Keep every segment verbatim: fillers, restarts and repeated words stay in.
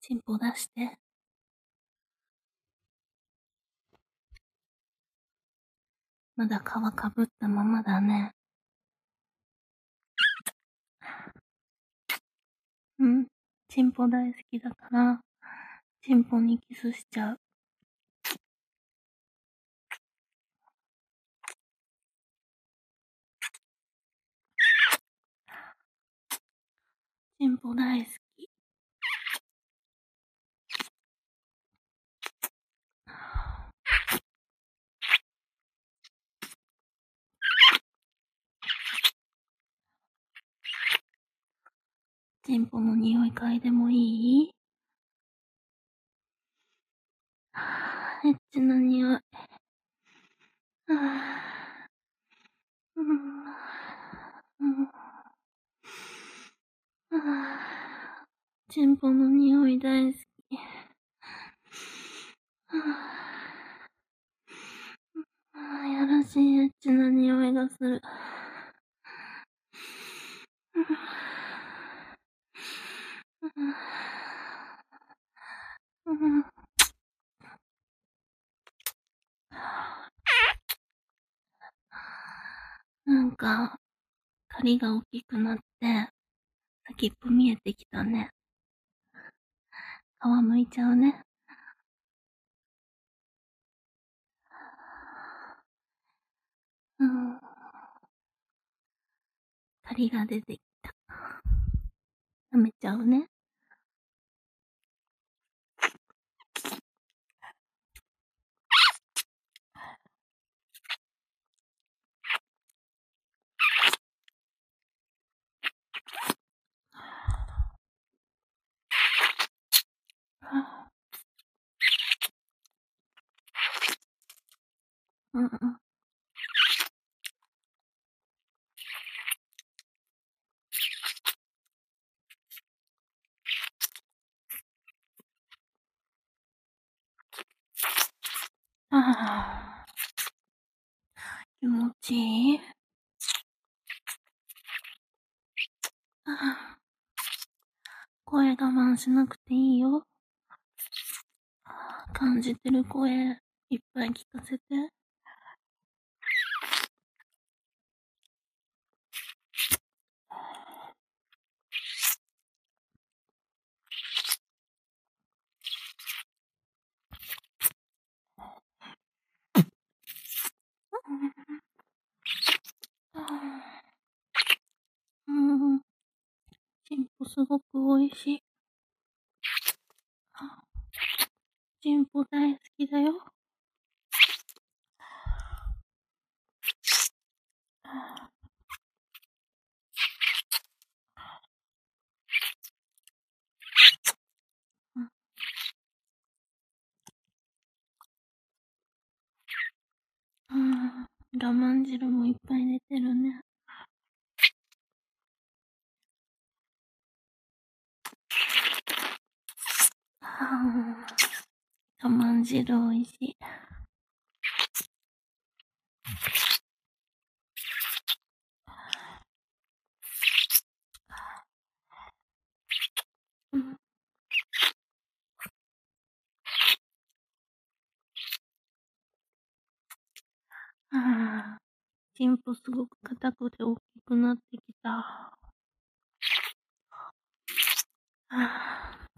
チンポ出して。まだ皮かぶったままだね。うん。チンポ大好きだから、チンポにキスしちゃう。チンポ大好き。チンポの匂い嗅いでもいい？はぁ、エッチな匂い。はぁ、うん、うん、はぁ、チンポの匂い大好き。はぁ、はぁ、やらしいエッチな匂いがする。うん、なんか、針が大きくなって、先っぽ見えてきたね。皮むいちゃうね。うん。針が出てきた。舐めちゃうね。うんうん。ああ、気持ちいい。ああ、声我慢しなくていいよ。感じてる声、いっぱい聞かせて。うん。チンポすごく美味しい。チンポ大好きだよ。うん。我慢汁もいっぱい出てるね。我慢汁美味しい。うん。ああ、チンポすごく硬くて大きくなってきた。ああ、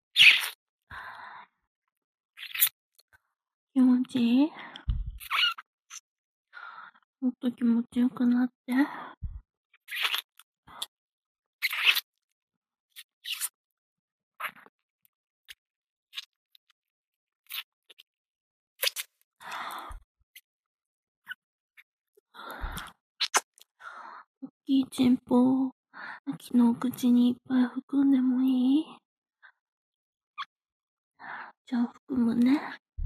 気持ちいい？もっと気持ちよくなって。大きいチンポを秋の口にいっぱい含んでもいい？じゃあ含むね。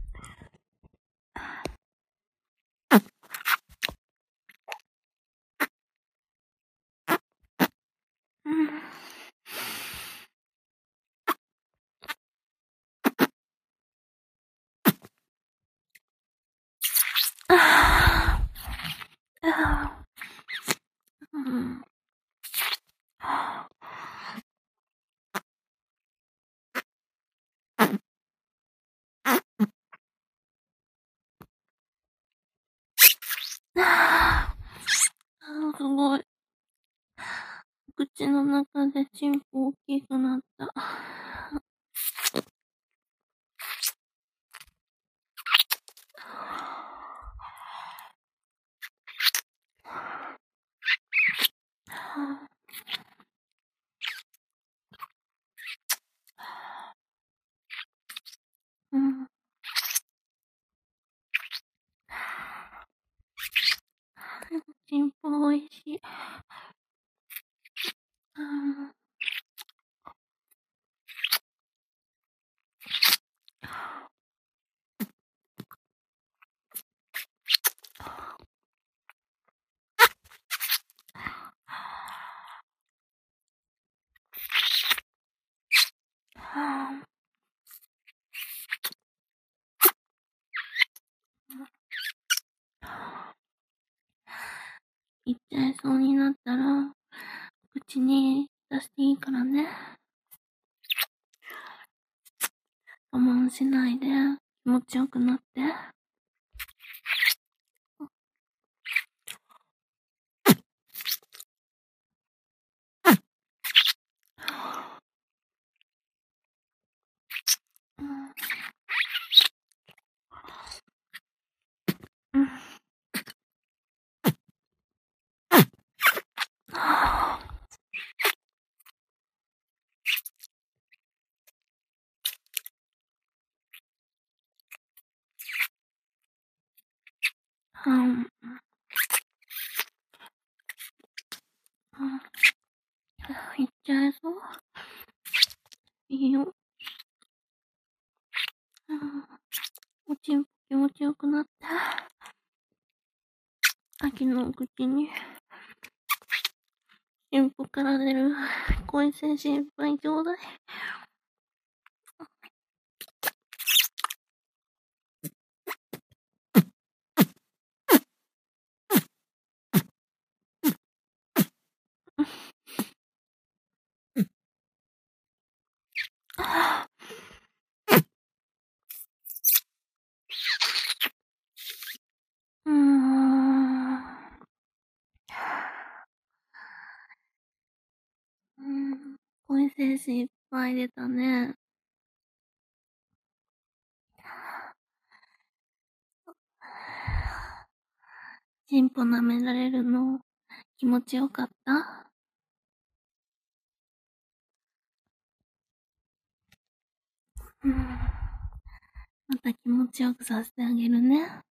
うん。ああ、ああ、うん。 口の中でチンポ大きくなった。うん。チンポおいしい。うん。言っちゃいそうになったら、口に出していいからね。我慢しないで、気持ちよくなって。うん。うん。うん。いっちゃえそう。いいよ。うん。おちんぽ気持ちよくなって。秋の口に、チンポから出る恋精子いっぱいちょうだい。うーん。うん。恋精子いっぱい出たね。チンポ舐められるの気持ちよかった？うん。また気持ちよくさせてあげるね。